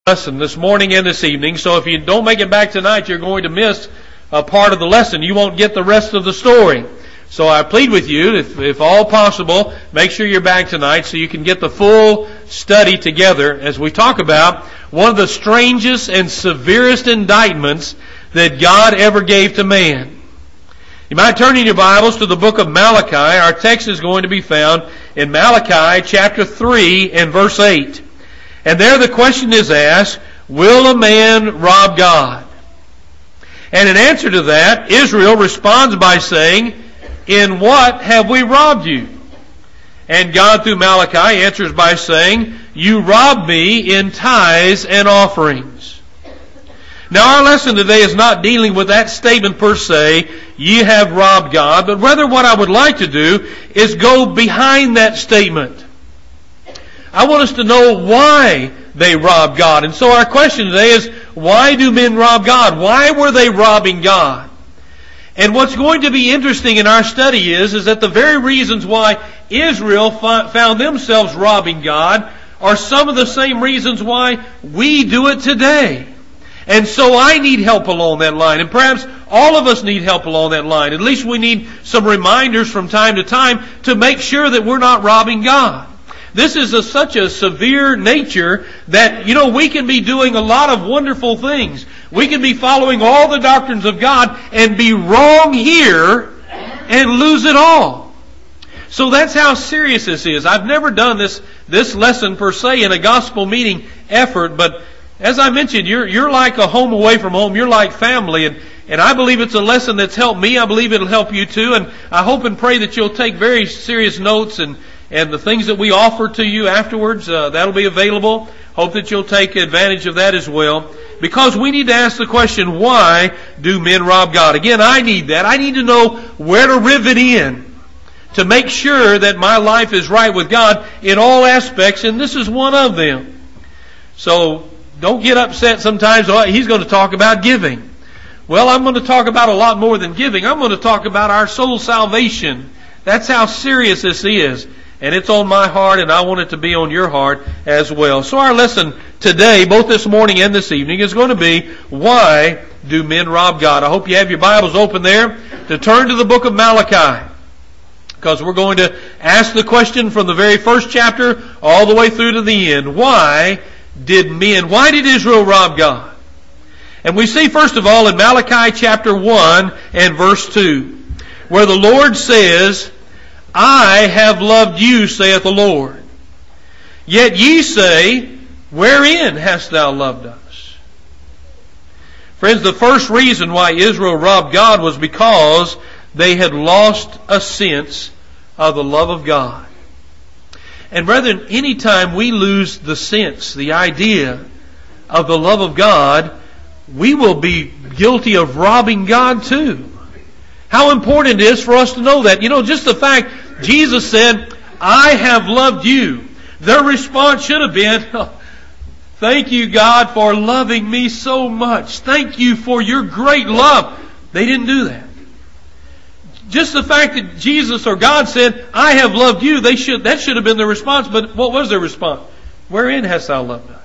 lesson this morning and this evening. So if you don't make it back tonight, you're going to miss a part of the lesson. You won't get the rest of the story. So I plead with you, if all possible, make sure you're back tonight so you can get the full study together as we talk about one of the strangest and severest indictments that God ever gave to man. You might turn in your Bibles to the book of Malachi. Our text is going to be found in Malachi chapter 3 and verse 8. And there the question is asked, will a man rob God? And in answer to that, Israel responds by saying, in what have we robbed you? And God through Malachi answers by saying, you robbed me in tithes and offerings. Now our lesson today is not dealing with that statement per se, ye have robbed God, but rather what I would like to do is go behind that statement. I want us to know why they robbed God. And so our question today is, why do men rob God? Why were they robbing God? And what's going to be interesting in our study is that the very reasons why Israel found themselves robbing God are some of the same reasons why we do it today. And so I need help along that line. And perhaps all of us need help along that line. At least we need some reminders from time to time to make sure that we're not robbing God. This is such a severe nature that, we can be doing a lot of wonderful things. We can be following all the doctrines of God and be wrong here and lose it all. So that's how serious this is. I've never done this lesson per se in a gospel meeting effort, but as I mentioned, you're like a home away from home. You're like family, and I believe it's a lesson that's helped me. I believe it'll help you too, and I hope and pray that you'll take very serious notes and the things that we offer to you afterwards, that'll be available. Hope that you'll take advantage of that as well. Because we need to ask the question, why do men rob God? Again, I need that. I need to know where to rivet in to make sure that my life is right with God in all aspects, and this is one of them. So, don't get upset sometimes. Oh, he's going to talk about giving. Well, I'm going to talk about a lot more than giving. I'm going to talk about our soul salvation. That's how serious this is. And it's on my heart, and I want it to be on your heart as well. So our lesson today, both this morning and this evening, is going to be, why do men rob God? I hope you have your Bibles open there to turn to the book of Malachi. Because we're going to ask the question from the very first chapter all the way through to the end. Why did Israel rob God? And we see first of all in Malachi chapter 1 and verse 2, where the Lord says, I have loved you, saith the Lord. Yet ye say, wherein hast thou loved us? Friends, the first reason why Israel robbed God was because they had lost a sense of the love of God. And brethren, anytime we lose the sense, the idea of the love of God, we will be guilty of robbing God too. How important it is for us to know that. Just the fact Jesus said, I have loved you. Their response should have been, thank you, God, for loving me so much. Thank you for your great love. They didn't do that. Just the fact that Jesus or God said, I have loved you, that should have been their response. But what was their response? Wherein hast thou loved us?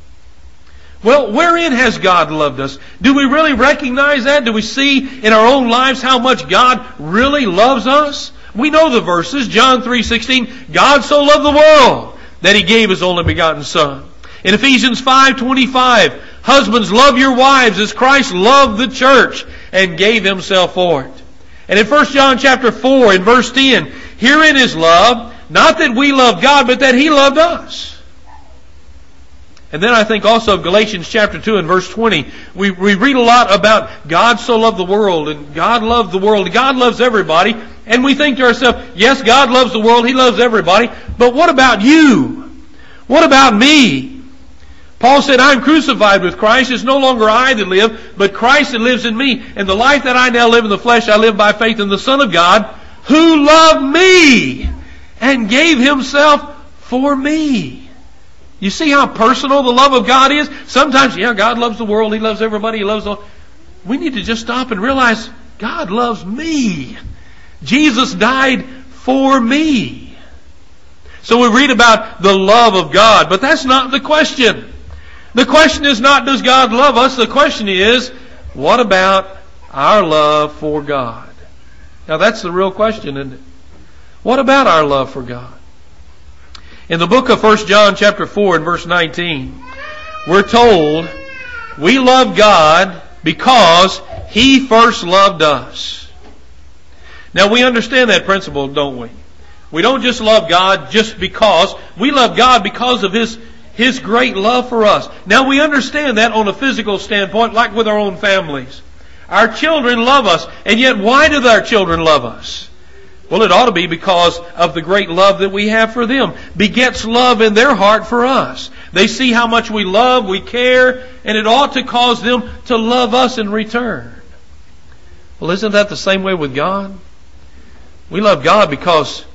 Well, wherein has God loved us? Do we really recognize that? Do we see in our own lives how much God really loves us? We know the verses. John 3:16, God so loved the world that He gave His only begotten Son. In Ephesians 5:25, husbands, love your wives as Christ loved the church and gave Himself for it. And in 1 John chapter 4 in verse 10, herein is love, not that we love God, but that He loved us. And then I think also of Galatians chapter 2 and verse 20. We read a lot about God so loved the world, and God loved the world, and God loves everybody. And we think to ourselves, yes, God loves the world, He loves everybody, but what about you? What about me? Paul said, I am crucified with Christ. It's no longer I that live, but Christ that lives in me. And the life that I now live in the flesh, I live by faith in the Son of God, who loved me and gave Himself for me. You see how personal the love of God is? Sometimes, God loves the world. He loves everybody. He loves all. We need to just stop and realize God loves me. Jesus died for me. So we read about the love of God, but that's not the question. The question is not, does God love us? The question is, what about our love for God? Now that's the real question, isn't it? What about our love for God? In the book of 1 John chapter 4 and verse 19, we're told we love God because He first loved us. Now we understand that principle, don't we? We don't just love God just because. We love God because of His great love for us. Now we understand that on a physical standpoint, like with our own families. Our children love us. And yet why do our children love us? Well, it ought to be because of the great love that we have for them. Begets love in their heart for us. They see how much we love, we care, and it ought to cause them to love us in return. Well, isn't that the same way with God? We love God because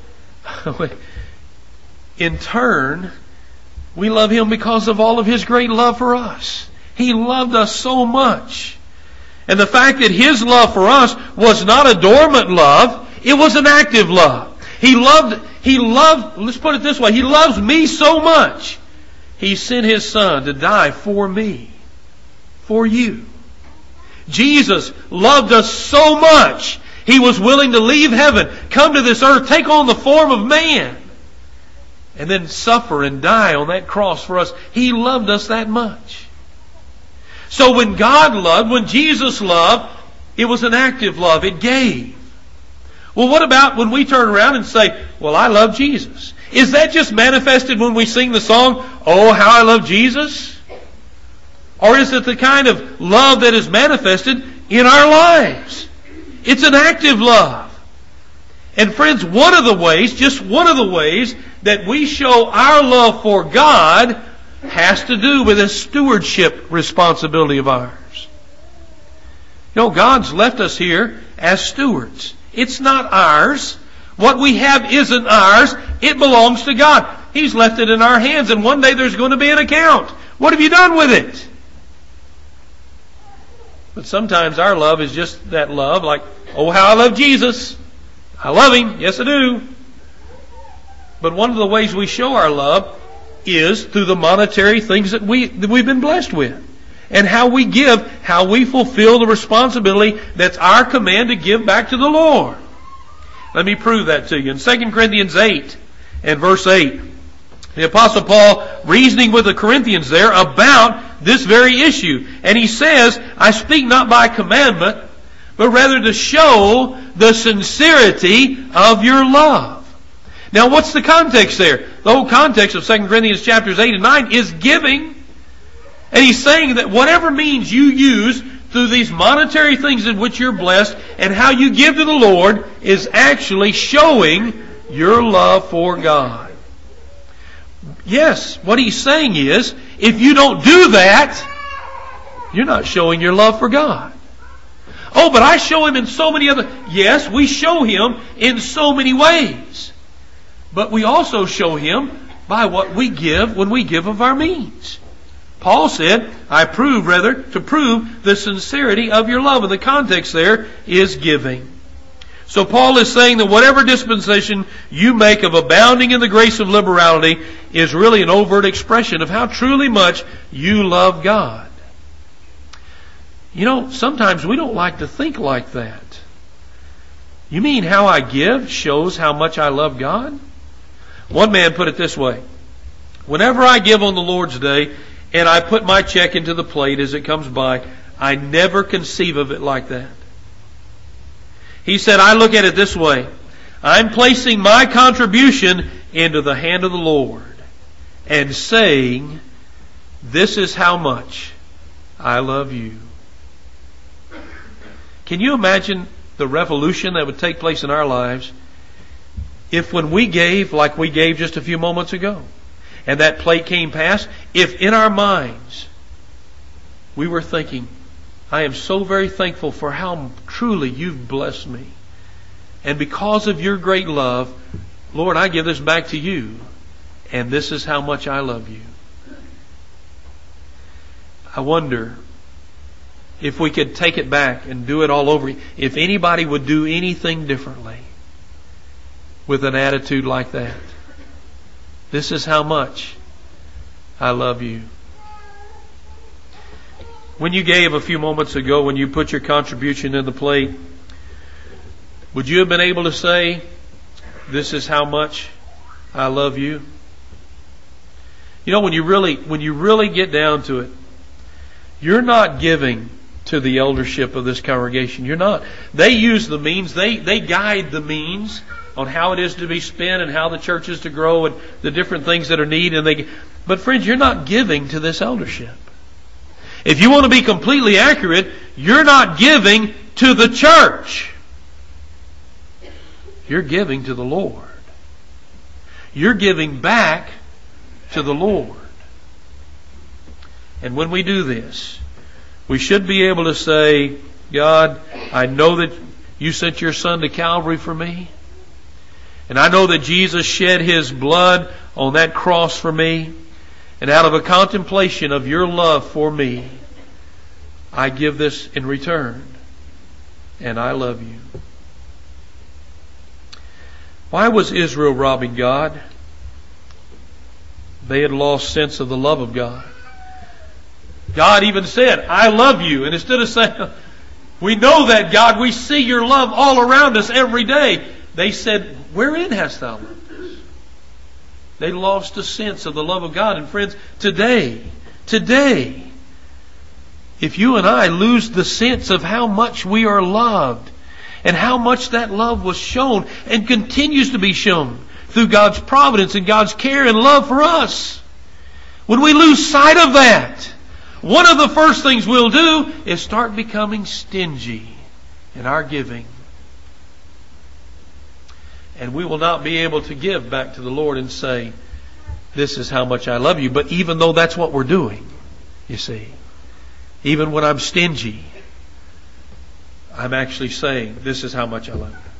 in turn, we love Him because of all of His great love for us. He loved us so much. And the fact that His love for us was not a dormant love, it was an active love. He loved, let's put it this way, He loves me so much, He sent His Son to die for me, for you. Jesus loved us so much, He was willing to leave heaven, come to this earth, take on the form of man, and then suffer and die on that cross for us. He loved us that much. So when God loved, when Jesus loved, it was an active love. It gave. Well, what about when we turn around and say, well, I love Jesus? Is that just manifested when we sing the song, Oh, how I love Jesus? Or is it the kind of love that is manifested in our lives? It's an active love. And friends, one of the ways that we show our love for God has to do with a stewardship responsibility of ours. You know, God's left us here as stewards. It's not ours. What we have isn't ours. It belongs to God. He's left it in our hands, and one day there's going to be an account. What have you done with it? But sometimes our love is just that love, like, oh, how I love Jesus. I love Him. Yes, I do. But one of the ways we show our love is through the monetary things that we've been blessed with. And how we give, how we fulfill the responsibility that's our command to give back to the Lord. Let me prove that to you. In 2 Corinthians 8 and verse 8, the Apostle Paul reasoning with the Corinthians there about this very issue. And he says, I speak not by commandment, but rather to show the sincerity of your love. Now what's the context there? The whole context of 2 Corinthians chapters 8 and 9 is giving. And he's saying that whatever means you use through these monetary things in which you're blessed and how you give to the Lord is actually showing your love for God. Yes, what he's saying is, if you don't do that, you're not showing your love for God. Oh, but I show Him in so many other... Yes, we show Him in so many ways. But we also show Him by what we give when we give of our means. Paul said, to prove the sincerity of your love. And the context there is giving. So Paul is saying that whatever dispensation you make of abounding in the grace of liberality is really an overt expression of how truly much you love God. You know, sometimes we don't like to think like that. You mean how I give shows how much I love God? One man put it this way. Whenever I give on the Lord's Day and I put my check into the plate as it comes by, I never conceive of it like that. He said, I look at it this way. I'm placing my contribution into the hand of the Lord and saying, this is how much I love you. Can you imagine the revolution that would take place in our lives if when we gave like we gave just a few moments ago and that plate came past, if in our minds we were thinking, I am so very thankful for how truly you've blessed me. And because of your great love, Lord, I give this back to you. And this is how much I love you. I wonder if we could take it back and do it all over. If anybody would do anything differently with an attitude like that. This is how much I love you. When you gave a few moments ago, when you put your contribution in the plate, would you have been able to say, "This is how much I love you"? You know, when you really get down to it, you're not giving to the eldership of this congregation. You're not. They use the means. They guide the means on how it is to be spent and how the church is to grow and the different things that are needed. But friends, you're not giving to this eldership. If you want to be completely accurate, you're not giving to the church. You're giving to the Lord. You're giving back to the Lord. And when we do this, we should be able to say, "God, I know that you sent your Son to Calvary for me. And I know that Jesus shed His blood on that cross for me. And out of a contemplation of your love for me, I give this in return. And I love you." Why was Israel robbing God? They had lost sense of the love of God. God even said, "I love you." And instead of saying, "We know that, God, we see your love all around us every day," they said, "Wherein hast thou loved us?" They lost a sense of the love of God. And friends, today, if you and I lose the sense of how much we are loved and how much that love was shown and continues to be shown through God's providence and God's care and love for us, when we lose sight of that, one of the first things we'll do is start becoming stingy in our giving. And we will not be able to give back to the Lord and say, "This is how much I love you." But even though that's what we're doing, you see, even when I'm stingy, I'm actually saying, "This is how much I love you."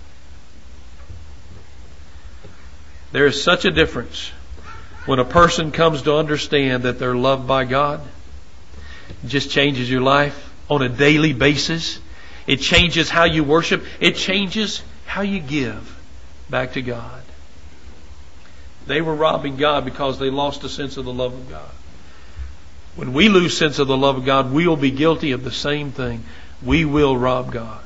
There is such a difference when a person comes to understand that they're loved by God. It just changes your life on a daily basis. It changes how you worship. It changes how you give back to God. They were robbing God because they lost a sense of the love of God. When we lose sense of the love of God, we will be guilty of the same thing. We will rob God.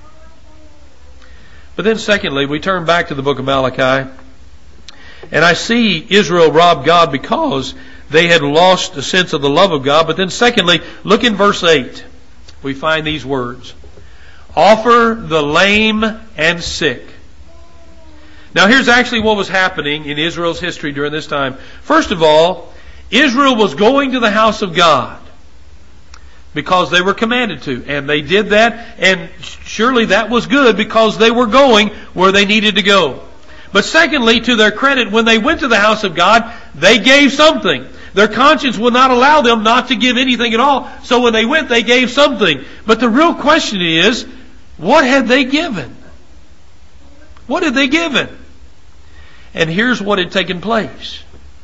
But then secondly, we turn back to the book of Malachi, and I see Israel robbed God because they had lost a sense of the love of God. But then secondly, look in verse 8. We find these words. "Offer the lame and sick." Now here's actually what was happening in Israel's history during this time. First of all, Israel was going to the house of God because they were commanded to. And they did that, and surely that was good because they were going where they needed to go. But secondly, to their credit, when they went to the house of God, they gave something. Their conscience would not allow them not to give anything at all. So when they went, they gave something. But the real question is, what had they given? What had they given? And here's what had taken place.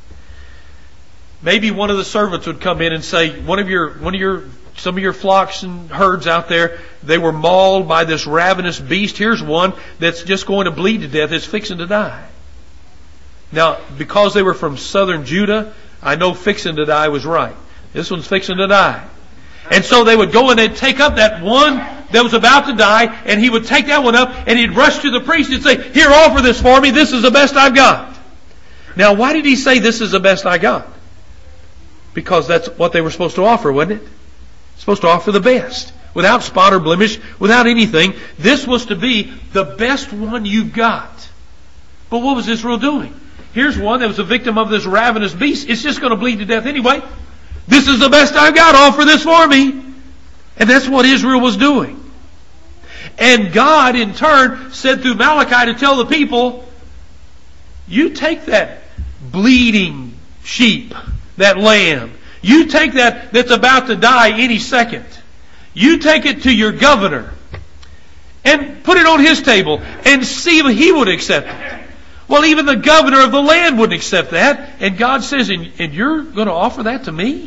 Maybe one of the servants would come in and say, some of your flocks and herds out there, they were mauled by this ravenous beast. Here's one that's just going to bleed to death. It's fixing to die. Now, because they were from southern Judah, I know fixing to die was right. This one's fixing to die. And so they would go and they'd take up that one that was about to die, and he would take that one up and he'd rush to the priest and say, "Here, offer this for me. This is the best I've got." Now, why did he say this is the best I got? Because that's what they were supposed to offer, wasn't it? Supposed to offer the best. Without spot or blemish, without anything. This was to be the best one you've got. But what was Israel doing? Here's one that was a victim of this ravenous beast. It's just going to bleed to death anyway. This is the best I've got. Offer this for me. And that's what Israel was doing. And God, in turn, said through Malachi to tell the people, you take that bleeding sheep, that lamb. You take that's about to die any second. You take it to your governor and put it on his table and see if he would accept it. Well, even the governor of the land wouldn't accept that. And God says, and you're going to offer that to me?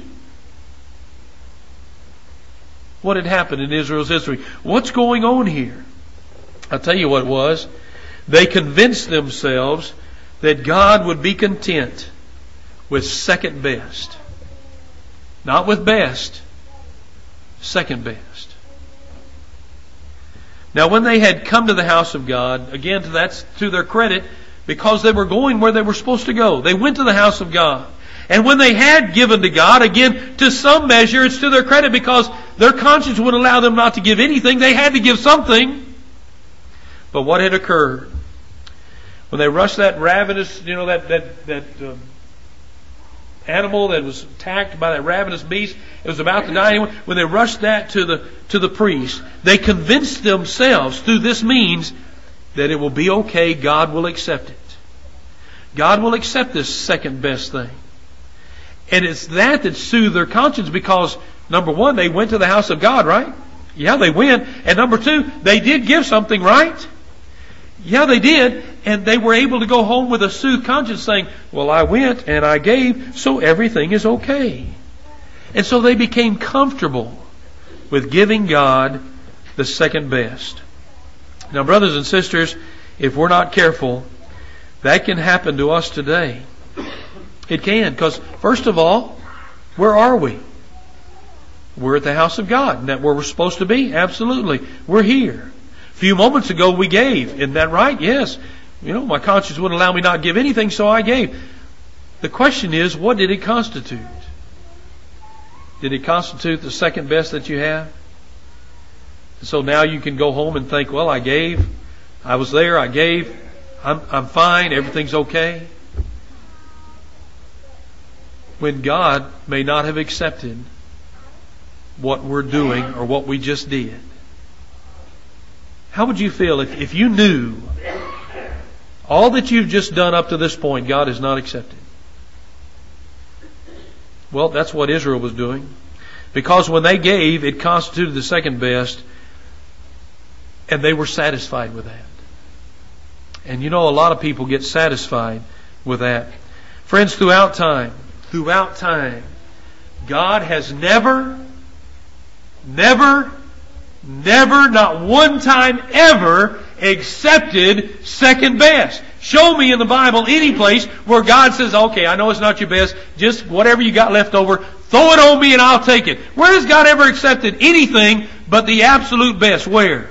What had happened in Israel's history? What's going on here? I'll tell you what it was. They convinced themselves that God would be content with second best. Not with best. second best. Now when they had come to the house of God, again that's to their credit, because they were going where they were supposed to go. They went to the house of God. And when they had given to God, again, to some measure, it's to their credit because their conscience would allow them not to give anything. They had to give something. But what had occurred? When they rushed that ravenous, that animal that was attacked by that ravenous beast, it was about to die. When they rushed that to the priest, they convinced themselves through this means that it will be okay. God will accept it. God will accept this second best thing. And it's that soothed their conscience because, number one, they went to the house of God, right? Yeah, they went. And number two, they did give something, right? Yeah, they did. And they were able to go home with a soothed conscience saying, well, I went and I gave, so everything is okay. And so they became comfortable with giving God the second best. Now, brothers and sisters, if we're not careful, that can happen to us today. It can, because first of all, where are we? We're at the house of God. Isn't that where we're supposed to be? Absolutely. We're here. A few moments ago we gave. Isn't that right? Yes. My conscience wouldn't allow me not to give anything, so I gave. The question is, what did it constitute? Did it constitute the second best that you have? So now you can go home and think, well, I gave. I was there. I gave. I'm fine. Everything's okay. When God may not have accepted what we're doing or what we just did. How would you feel if you knew all that you've just done up to this point, God has not accepted? Well, that's what Israel was doing. Because when they gave, it constituted the second best, and they were satisfied with that. And a lot of people get satisfied with that. Friends, throughout time, God has never, not one time ever accepted second best. Show me in the Bible any place where God says, okay, I know it's not your best, just whatever you got left over, throw it on me and I'll take it. Where has God ever accepted anything but the absolute best? Where?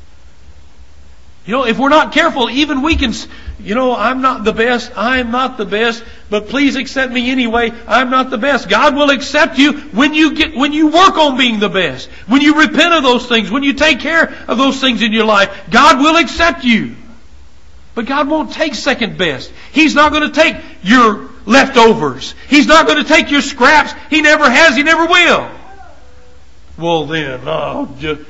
If we're not careful, even we can, I'm not the best, but please accept me anyway. I'm not the best. God will accept you when you work on being the best. When you repent of those things, when you take care of those things in your life, God will accept you. But God won't take second best. He's not going to take your leftovers. He's not going to take your scraps. He never has. He never will. Well then,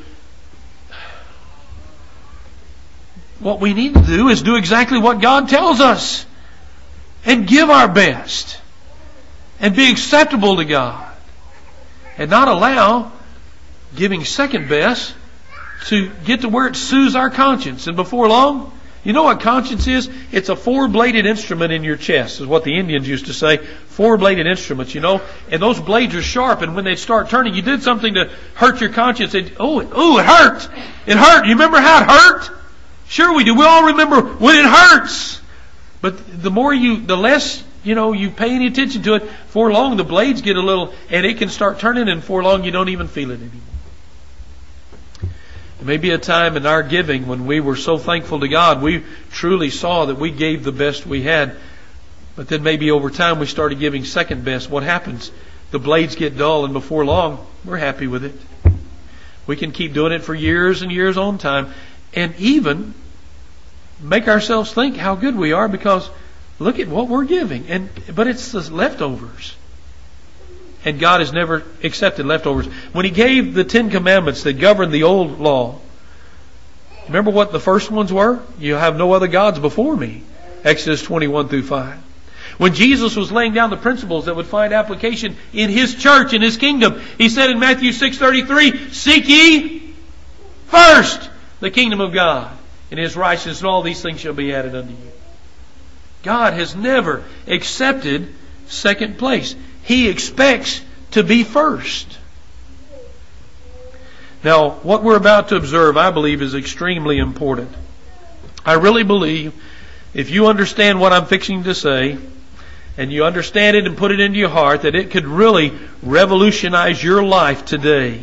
what we need to do is do exactly what God tells us and give our best and be acceptable to God and not allow giving second best to get to where it soothes our conscience. And before long, you know what conscience is? It's a four-bladed instrument in your chest, is what the Indians used to say. Four-bladed instruments, and those blades are sharp, and when they start turning, you did something to hurt your conscience. It hurt. It hurt. You remember how it hurt? Sure we do. We all remember when it hurts. But the less, you pay any attention to it, before long the blades get a little, and it can start turning, and before long you don't even feel it anymore. There may be a time in our giving when we were so thankful to God, we truly saw that we gave the best we had. But then maybe over time we started giving second best. What happens? The blades get dull, and before long we're happy with it. We can keep doing it for years and years on time. And even make ourselves think how good we are because look at what we're giving. But it's the leftovers. And God has never accepted leftovers. When He gave the 10 Commandments that governed the old law, remember what the first ones were? You have no other gods before me. Exodus 21-5. When Jesus was laying down the principles that would find application in His church, in His kingdom, He said in Matthew 6:33, seek ye first the kingdom of God and His righteousness, and all these things shall be added unto you. God has never accepted second place. He expects to be first. Now, what we're about to observe, I believe, is extremely important. I really believe if you understand what I'm fixing to say, and you understand it and put it into your heart, that it could really revolutionize your life today.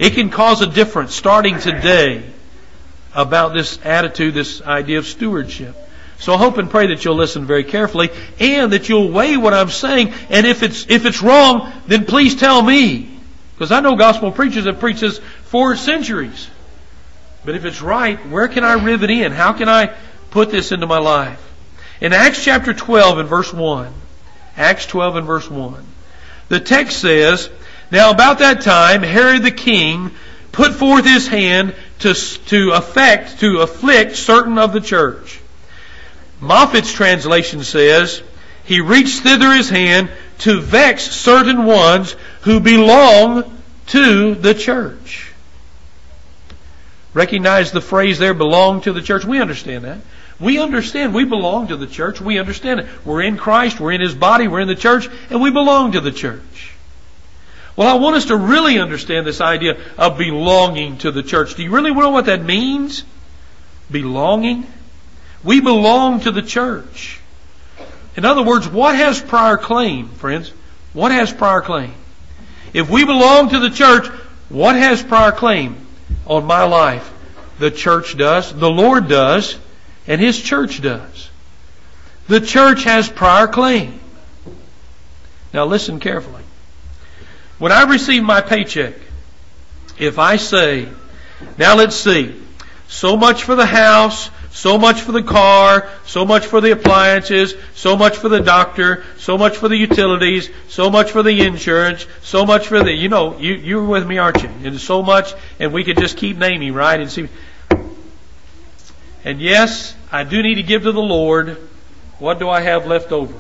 It can cause a difference starting today about this attitude, this idea of stewardship. So I hope and pray that you'll listen very carefully and that you'll weigh what I'm saying. And if it's wrong, then please tell me. Because I know gospel preachers have preached this for centuries. But if it's right, where can I rivet in? How can I put this into my life? In Acts chapter 12 and verse 1, Acts 12 and verse 1, the text says, "Now about that time, Herod the king put forth his hand to afflict certain of the church." Moffat's translation says, "He reached thither his hand to vex certain ones who belong to the church." Recognize the phrase there, belong to the church. We understand that. We understand we belong to the church. We understand it. We're in Christ, we're in His body, we're in the church, and we belong to the church. Well, I want us to really understand this idea of belonging to the church. Do you really know what that means? Belonging? We belong to the church. In other words, what has prior claim, friends? What has prior claim? If we belong to the church, what has prior claim on my life? The church does, the Lord does, and His church does. The church has prior claim. Now listen carefully. When I receive my paycheck, if I say, now let's see, so much for the house, so much for the car, so much for the appliances, so much for the doctor, so much for the utilities, so much for the insurance, so much for the, you're with me, aren't you? And so much, and we could just keep naming, right? And see. And yes, I do need to give to the Lord. What do I have left over?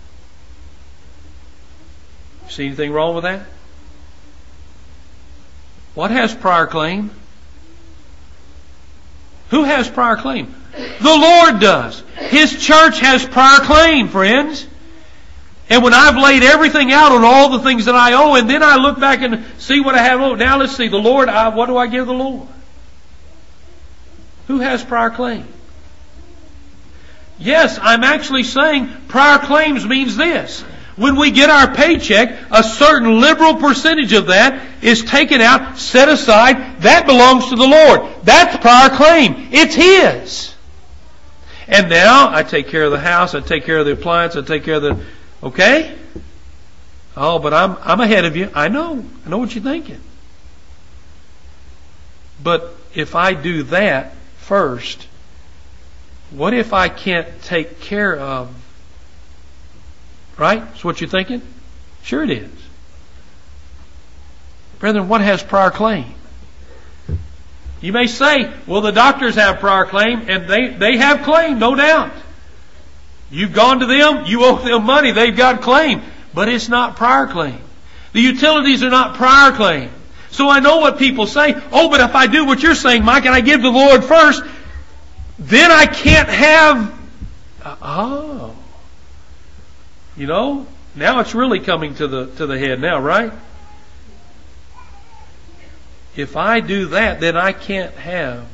See anything wrong with that? What has prior claim? Who has prior claim? The Lord does. His church has prior claim, friends. And when I've laid everything out on all the things that I owe, and then I look back and see what I have owed. Now let's see, the Lord, what do I give the Lord? Who has prior claim? Yes, I'm actually saying prior claims means this. When we get our paycheck, a certain liberal percentage of that is taken out, set aside. That belongs to the Lord. That's prior claim. It's His. And now I take care of the house, I take care of the appliance, I take care of the... Okay? Oh, but I'm ahead of you. I know what you're thinking. But if I do that first, what if I can't take care of? Right? That's what you're thinking? Sure it is. Brethren, what has prior claim? You may say, well, the doctors have prior claim, and they have claim, no doubt. You've gone to them, you owe them money, they've got claim. But it's not prior claim. The utilities are not prior claim. So I know what people say, oh, but if I do what you're saying, Mike, and I give the Lord first, then I can't have... now it's really coming to the head now, right? If I do that, then I can't have.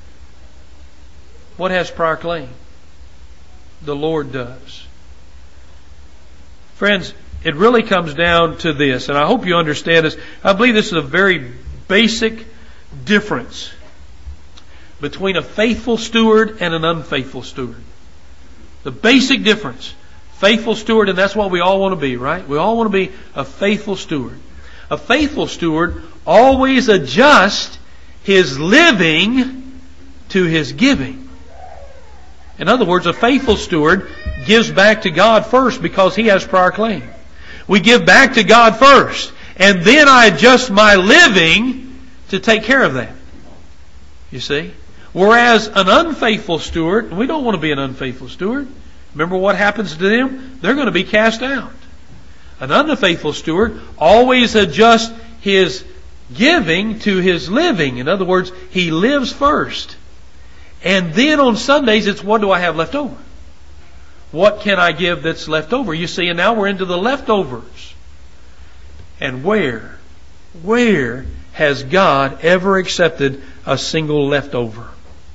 What has prior claim? The Lord does. Friends, it really comes down to this, and I hope you understand this. I believe this is a very basic difference between a faithful steward and an unfaithful steward. The basic difference. Faithful steward, and that's what we all want to be, right? We all want to be a faithful steward. A faithful steward always adjusts his living to his giving. In other words, a faithful steward gives back to God first because he has prior claim. We give back to God first, and then I adjust my living to take care of that. You see? Whereas an unfaithful steward, and we don't want to be an unfaithful steward. Remember what happens to them? They're going to be cast out. An unfaithful steward always adjusts his giving to his living. In other words, he lives first. And then on Sundays, it's what do I have left over? What can I give that's left over? You see, and now we're into the leftovers. And where has God ever accepted a single leftover?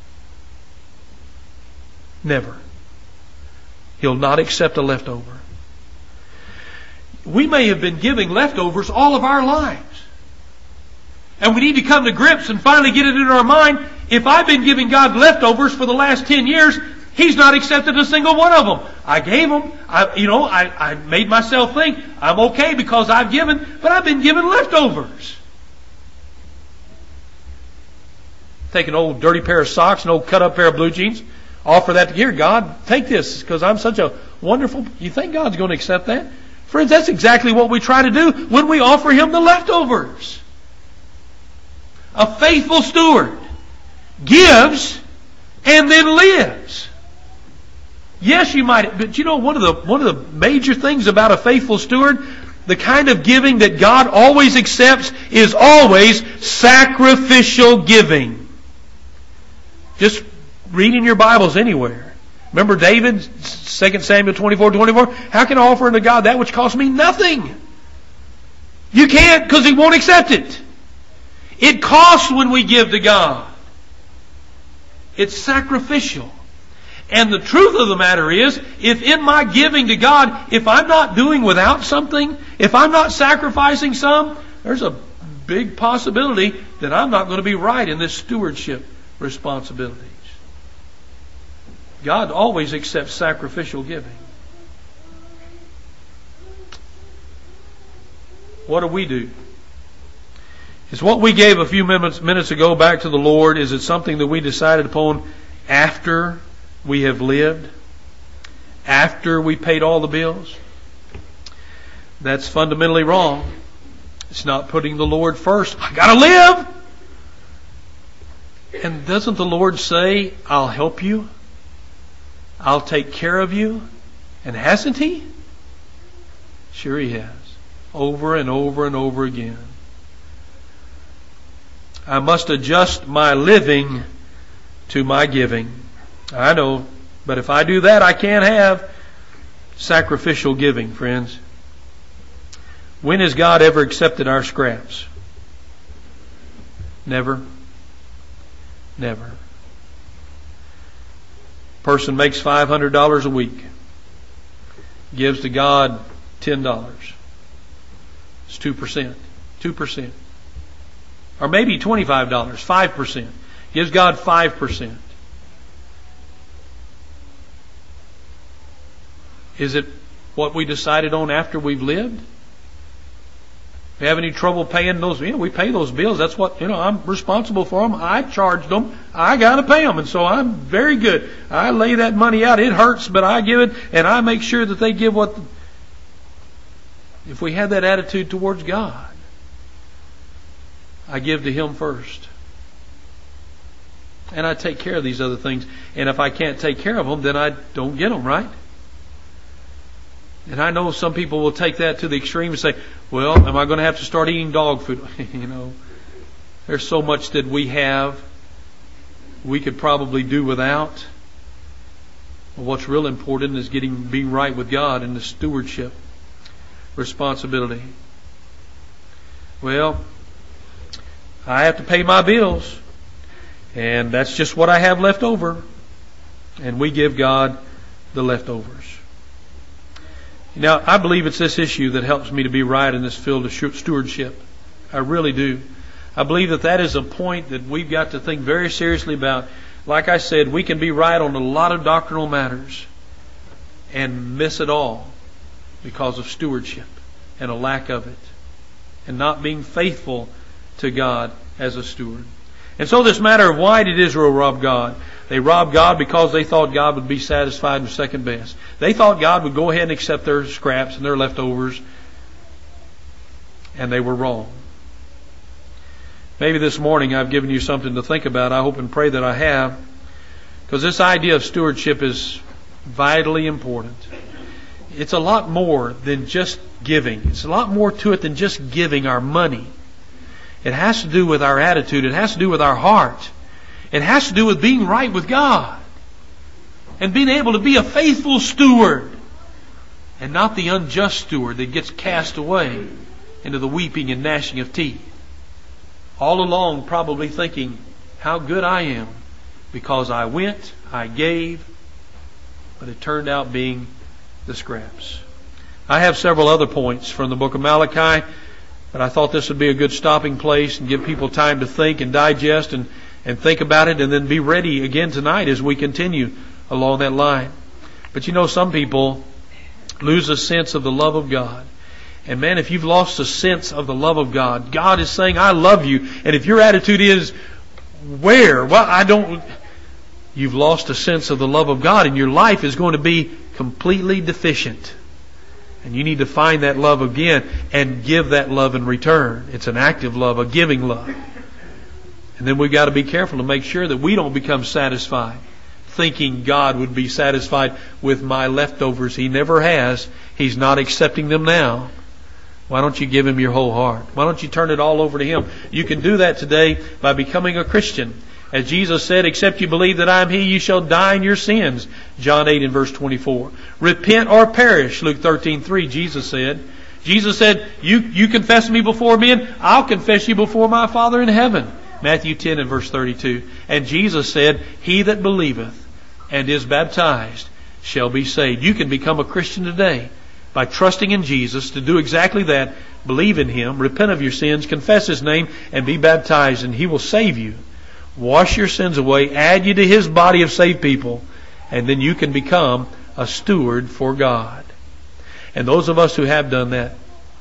Never. He'll not accept a leftover. We may have been giving leftovers all of our lives. And we need to come to grips and finally get it in our mind. If I've been giving God leftovers for the last 10 years, He's not accepted a single one of them. I gave them. I made myself think I'm okay because I've given, but I've been given leftovers. Take an old dirty pair of socks, an old cut up pair of blue jeans, offer that to here, God, take this because I'm such a wonderful. You think God's going to accept that? Friends, that's exactly what we try to do when we offer Him the leftovers. A faithful steward gives and then lives. Yes, you might, but you know, one of the major things about a faithful steward, the kind of giving that God always accepts is always sacrificial giving. Just reading your Bibles anywhere. Remember David, 2 Samuel 24:24? How can I offer unto God that which costs me nothing? You can't, because He won't accept it. It costs when we give to God. It's sacrificial. And the truth of the matter is, if in my giving to God, if I'm not doing without something, if I'm not sacrificing some, there's a big possibility that I'm not going to be right in this stewardship responsibilities. God always accepts sacrificial giving. What do? Is what we gave a few minutes ago back to the Lord, is it something that we decided upon after we have lived? After we paid all the bills? That's fundamentally wrong. It's not putting the Lord first. I gotta live! And doesn't the Lord say, I'll help you? I'll take care of you? And hasn't He? Sure He has. Over and over and over again. I must adjust my living to my giving. I know, but if I do that, I can't have sacrificial giving, friends. When has God ever accepted our scraps? Never. Never. Person makes $500 a week. Gives to God $10. It's 2%. 2%. Or maybe $25, 5%. Gives God 5%. Is it what we decided on after we've lived? If we have any trouble paying those, we pay those bills. That's what, I'm responsible for them. I charged them. I got to pay them. And so I'm very good. I lay that money out. It hurts, but I give it, and I make sure that they give what. If we have that attitude towards God, I give to Him first. And I take care of these other things. And if I can't take care of them, then I don't get them, right? And I know some people will take that to the extreme and say, well, am I going to have to start eating dog food? There's so much that we have we could probably do without. Well, what's real important is being right with God and the stewardship responsibility. Well, I have to pay my bills, and that's just what I have left over. And we give God the leftovers. Now, I believe it's this issue that helps me to be right in this field of stewardship. I really do. I believe that is a point that we've got to think very seriously about. Like I said, we can be right on a lot of doctrinal matters and miss it all because of stewardship and a lack of it, and not being faithful to God as a steward. And so this matter of why did Israel rob God? They robbed God because they thought God would be satisfied with second best. They thought God would go ahead and accept their scraps and their leftovers, and they were wrong. Maybe this morning I've given you something to think about. I hope and pray that I have, because this idea of stewardship is vitally important. It's a lot more than just giving. It's a lot more to it than just giving our money. It has to do with our attitude. It has to do with our heart. It has to do with being right with God and being able to be a faithful steward and not the unjust steward that gets cast away into the weeping and gnashing of teeth. All along probably thinking how good I am because I went, I gave, but it turned out being the scraps. I have several other points from the book of Malachi But I thought this would be a good stopping place and give people time to think and digest and think about it, and then be ready again tonight as we continue along that line. But you know, some people lose a sense of the love of God. And man, if you've lost a sense of the love of God, God is saying, I love you. And if your attitude is, where? Well, you've lost a sense of the love of God, and your life is going to be completely deficient. And you need to find that love again and give that love in return. It's an active love, a giving love. And then we've got to be careful to make sure that we don't become satisfied, thinking God would be satisfied with my leftovers. He never has. He's not accepting them now. Why don't you give Him your whole heart? Why don't you turn it all over to Him? You can do that today by becoming a Christian. As Jesus said, except you believe that I am He, you shall die in your sins. John 8 and verse 24. Repent or perish. Luke 13:3, Jesus said. Jesus said, you confess me before men, I'll confess you before my Father in heaven. Matthew 10 and verse 32. And Jesus said, he that believeth and is baptized shall be saved. You can become a Christian today by trusting in Jesus to do exactly that. Believe in Him, repent of your sins, confess His name, and be baptized, and He will save you. Wash your sins away, add you to His body of saved people, and then you can become a steward for God. And those of us who have done that,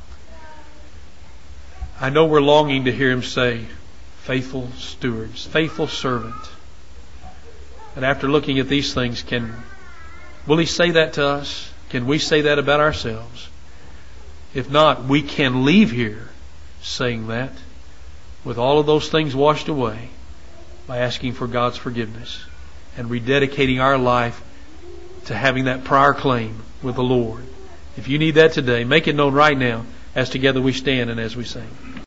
I know we're longing to hear Him say, faithful stewards, faithful servant. And after looking at these things, will He say that to us? Can we say that about ourselves? If not, we can leave here saying that with all of those things washed away by asking for God's forgiveness and rededicating our life to having that prior claim with the Lord. If you need that today, make it known right now as together we stand and as we sing.